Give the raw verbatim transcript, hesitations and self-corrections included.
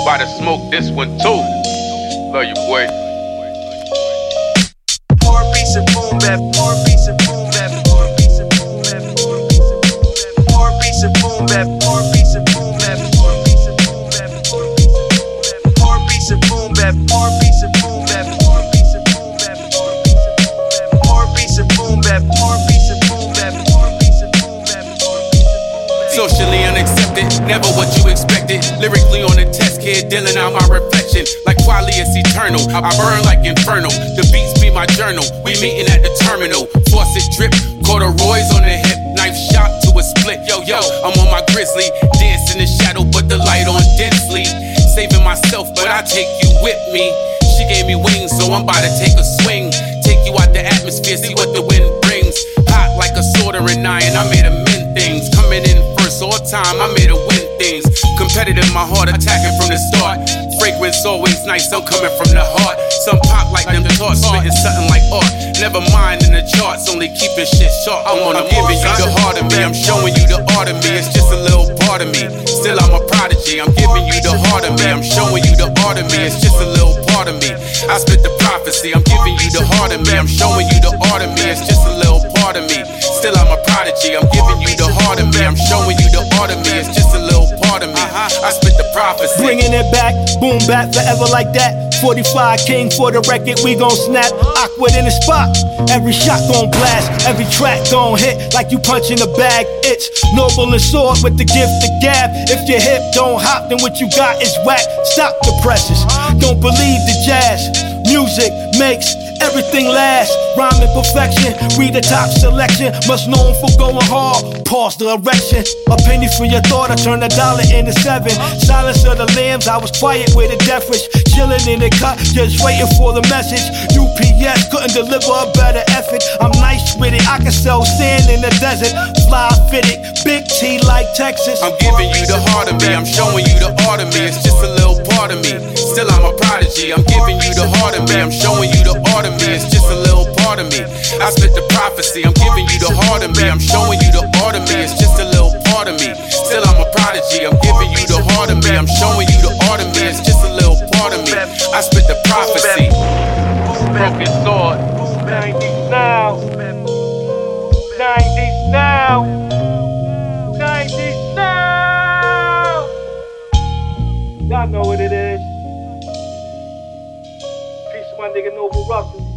About to smoke this one too. Love you, boy. Pour a piece of boom bap, pour a piece of boom bap, pour a piece of boom bap, pour a piece of boom bap, pour a piece of boom bap, pour a piece of boom bap, pour a piece of boom bap, pour a piece of boom bap, pour a piece of boom bap, pour a piece of boom bap, pour a piece of boom bap, pour a piece of boom bap, pour a piece of boom bap, pour a piece of boom bap. Socially unaccepted, never what you expected. Lyrically on the test, kid, dealing out my reflection. Like quality is eternal, I burn like inferno. The beats be my journal, we meeting at the terminal. Faucet drip, corduroys on the hip, knife shot to a split. Yo, yo, I'm on my grizzly, dance in the shadow, but the light on densely. Saving myself, but I take you with me. She gave me wings, so I'm about to take a swing. Take you out the atmosphere, see what the wind brings. Hot like a soldering iron, I made a mend things. Coming in first all time, I made a win things. Competitive, my heart attacking from the start. Fragrance always nice, I'm coming from the heart. Some pop like them thoughts, spitting something like art. Never mind in the charts, only keeping shit short. I'm on, I'm giving you the heart of me, I'm showing you the art of me. It's just a little part of me, still I'm a prodigy. I'm giving you the heart of me, I'm showing you the art of me. It's just a little part of me, I spit the prophecy. I'm giving you the heart of me, I'm showing you the art of me. It's just a little part of me, still I'm a prodigy. I'm giving you the heart of me, I'm showing you the art of me. It's just a little part of me, I spit the prophecy. Bringing it back, boom back, forever like that. forty-five king for the record, we gon' snap. Awkward in the spot, every shot gon' blast, every track gon' hit like you punching a bag. It's noble and sword with the gift to gab. If your hip don't hop, then what you got is whack. Stop the presses, don't believe the jazz. Music makes everything last. Rhyming perfection, read the top selection. Much known for going hard, pause the erection. A penny for your thought, I turn a dollar into seven. Silence of the lambs, I was quiet with a deafwish. Chilling in the cut, just waiting for the message. U P S couldn't deliver a better effort. I'm nice with it, I can sell sand in the desert. Fly fitted, big T like Texas. I'm giving you the heart of me, I'm showing you the art of me. It's just a little part of me, still I'm a prodigy. I'm giving you the heart of me, I'm showing you the art of me. It's just a little part of me, I spit the prophecy. I'm giving you the heart of me, I'm showing you the art of me. It's just a little part of me, still I'm a prodigy. I'm giving you the heart of me, I'm showing you the art of me. It's just a little part of me, I spit the prophecy. Broken sword. nineties now, nineties now, nineties now. Y'all know what it is. Peace to my nigga Noble Russell.